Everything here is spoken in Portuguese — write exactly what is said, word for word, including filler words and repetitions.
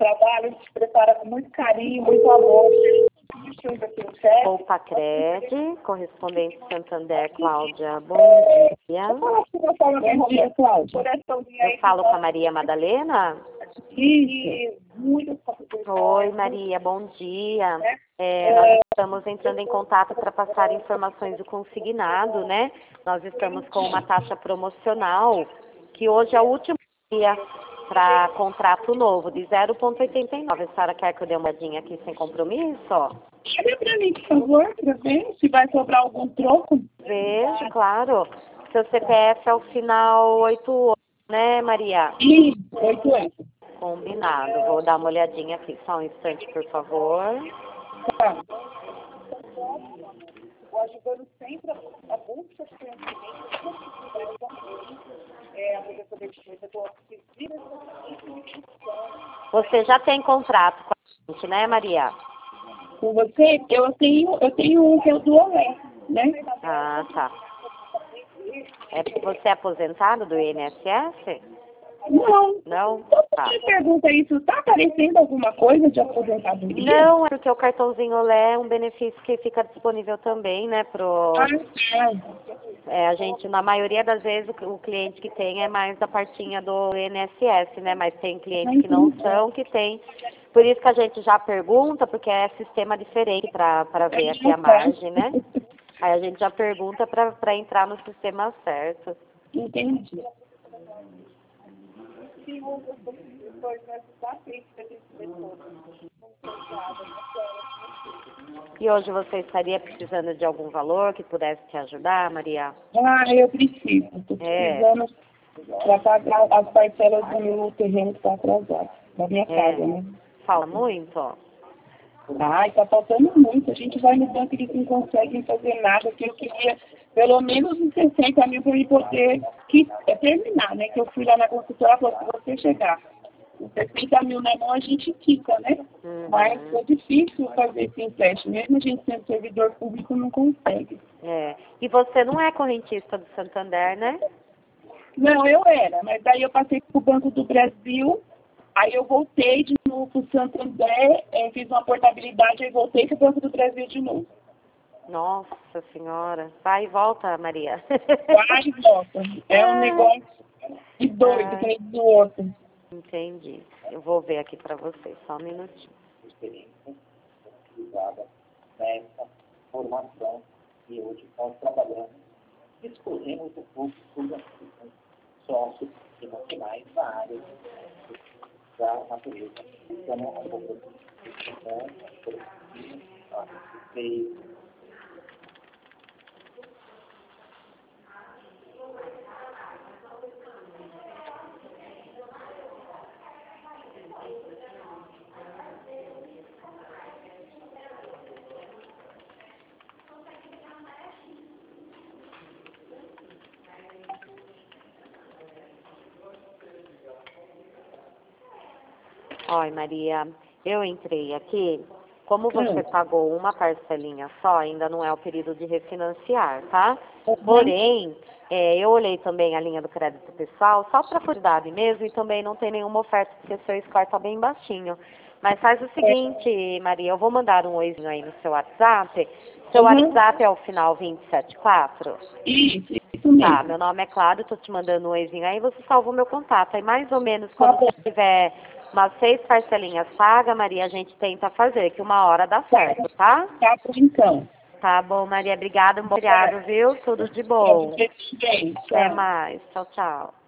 trabalho, a gente prepara com muito carinho, muito amor. Opa Cred, correspondente Santander, Cláudia, bom dia. Bom dia, Cláudia. Eu falo com a Maria Madalena? Isso. Oi, Maria, bom dia. É, nós estamos entrando em contato para passar informações do consignado, né? Nós estamos com uma taxa promocional, que hoje é o último dia para contrato novo, de zero vírgula oitenta e nove. A senhora quer que eu dê uma olhadinha aqui sem compromisso? Olha para mim, por favor, para ver se vai sobrar algum troco. Vejo, claro. Seu C P F é o final oitenta e oito, né, Maria? Isso, oito oito. Combinado. Vou dar uma olhadinha aqui. Só um instante, por favor. Tá. Ajudando sempre a busca de conhecimento, é, a professora de Você já tem contrato com a gente, né, Maria? Com você, eu tenho, eu tenho um que é o do Olé, né? Ah, tá. É, você é aposentado do I N S S? Não. Não? Tá. Você pergunta isso, tá aparecendo alguma coisa de aposentadoria? Não, é porque o cartãozinho Olé é um benefício que fica disponível também, né, pro... Ah, é. É, a gente, na maioria das vezes, o, o cliente que tem é mais da partinha do I N S S, né, mas tem clientes que não são, que tem. Por isso que a gente já pergunta, porque é sistema diferente para ver aqui a margem, né? Aí a gente já pergunta para entrar no sistema certo. Entendi. E hoje você estaria precisando de algum valor que pudesse te ajudar, Maria? Ah, eu preciso. Estou É. precisando para pagar as parcelas do meu terreno que está atrasado, da minha É. casa, né? Fala muito? Ai, tá faltando muito. A gente vai no banco e eles não conseguem fazer nada, que eu queria pelo menos uns sessenta mil para me poder que, é, terminar, né? Que eu fui lá na consultora e falou, se você chegar com sessenta mil na mão, a gente quica, né? Uhum. Mas é difícil fazer esse empréstimo. Mesmo a gente sendo servidor público, não consegue. É. E você não é correntista do Santander, né? Não, eu era, mas daí eu passei para o Banco do Brasil, aí eu voltei de novo para o Santander, é, fiz uma portabilidade, aí voltei para o Banco do Brasil de novo. Nossa Senhora. Vai e volta, Maria. Vai e volta. É um negócio de doido, Ai. que nem do outro. Entendi. Eu vou ver aqui para vocês, só um minutinho. Experiência utilizada nessa formação que hoje estamos trabalhando. Discorremos um pouco sobre as sócios e nacionais da área da natureza. Então, a população fez Oi, Maria, eu entrei aqui, como você pagou uma parcelinha só, ainda não é o período de refinanciar, tá? Porém, é, eu olhei também a linha do crédito pessoal, só para curiosidade mesmo, e também não tem nenhuma oferta, porque seu score tá bem baixinho. Mas faz o seguinte, Maria, eu vou mandar um oizinho aí no seu WhatsApp. Seu Uhum. WhatsApp é o final dois sete quatro? Isso, isso mesmo. Tá, meu nome é Cláudia, tô te mandando um oizinho aí, você salva o meu contato. Aí mais ou menos quando bom. você tiver umas seis parcelinhas pagas, Maria, a gente tenta fazer, que uma hora dá certo, tá? Tá bom, então. Tá bom, Maria, obrigada, um bom feriado, viu? Tudo de bom. Bem, Até tchau. mais, tchau, tchau.